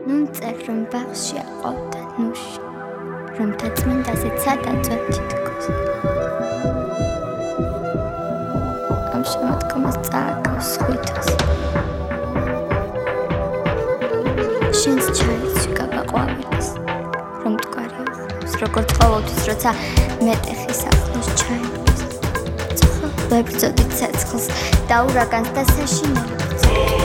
მომწერ რომ ბაღში აყავდა ნუში რომ თაწმინდაზე ცადაწვა თითქოს ამ შემოდგომას წააგავს ხვითოს შენს ჩაიცი გაბაყვავილის რომ მტკვარი უხმოს როგორც ყოველთვის როცა მეტეხის ახლოს ჩაივლის ცხო ვებრძოდით ცეცხლს და ურაგანს და საშინელებს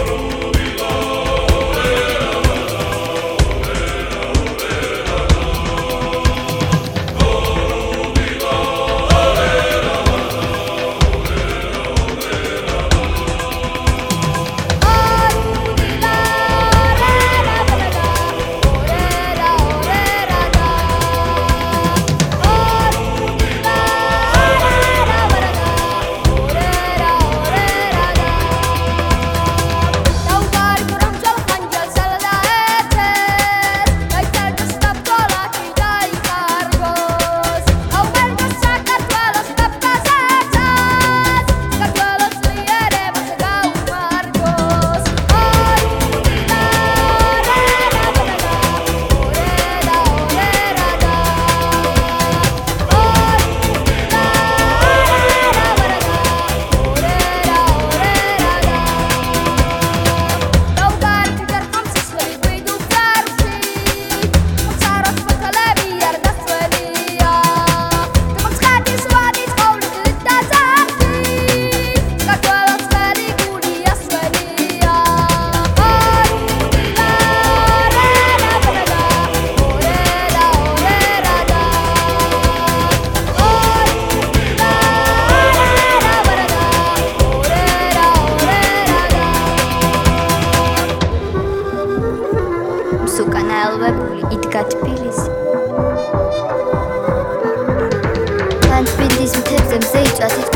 უკანაელვებული იდგა თბილისი განთბილდის მთებზე მზე იწვა